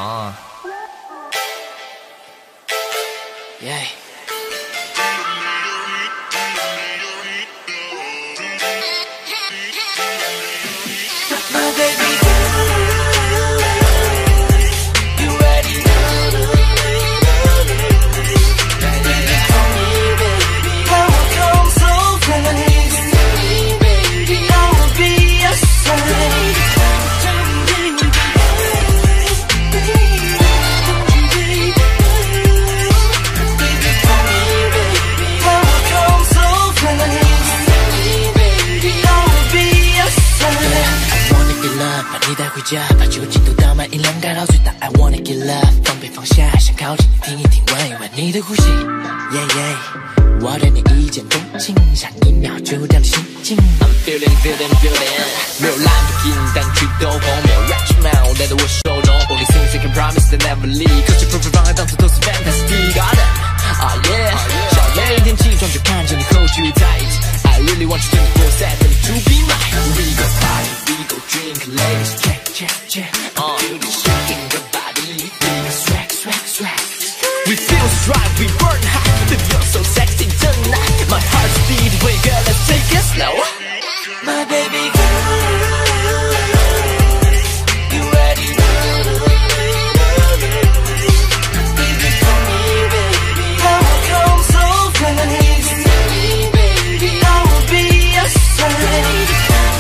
Yeah. My baby girl, you ready? Baby, call me baby. I will come so fast. Baby, I will be your side.你带回家，把酒精都倒满，音量开到最大。I wanna get love， 放别放下，想靠近你，听一听，闻一闻你的呼吸。Yeah yeah， 我对你一见钟情，下一秒就掉了心境。I'm feeling feeling feeling， 没有蓝不金，但曲都红，没有 rich man， 带到我手中。Only things I can promise that never leave， 可是 perfect 方案当初都是 fantastic。Ah yeah， 小每天起床就看着你 hold you tight。I really want you 24/7 to be mine。We go party, we go drink。Ladies, check, check, check. Beauty shaking the body. We got swag, swag, swag. We feel strong, we burn hot. But you're so sexy tonight. My heart's beating, wait girl, let's take it slow. My baby girl, you ready? Baby, call me baby. I will come so fast. Baby, I will be your side.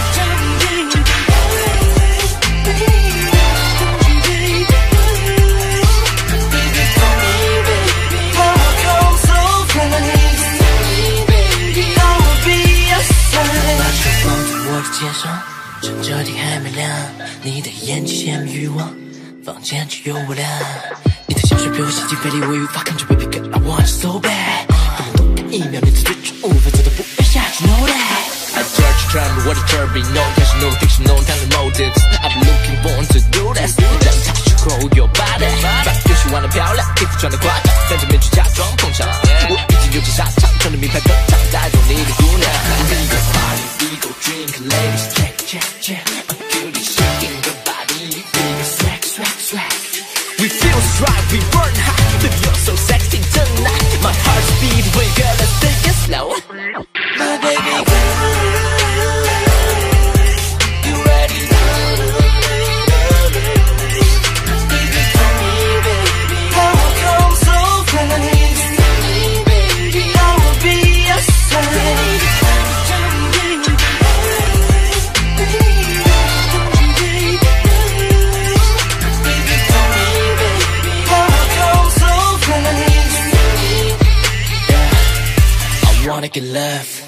放在我的肩上，趁着天还没亮，你的眼睛鲜明欲望，房间只有我俩。你的香水被我吸进肺里，我无法控制 ，Baby girl I want you so bad。不能多看一秒，你的最初无法做到不被下去 ，Know that。I search trend， 我的 turbine，no intention，no fiction，no talent motives。I'm looking born to do this， 让他去 hold your body。把游戏玩得漂亮，衣服穿得夸张，在这面去假装捧场。我已经溜进沙场，穿着名牌登场，带走你的姑娘。We go party, we go drink, ladies check, check, check. A beauty shaking the body, we go swag, swag, swag. We feel strong, we burn hot, but you're so sexy tonight. My heart's beating, wait girl, let's take it slow. My baby girl, you ready? Baby, call me baby. I will come so fast. Baby, I will be your side. Wanna get love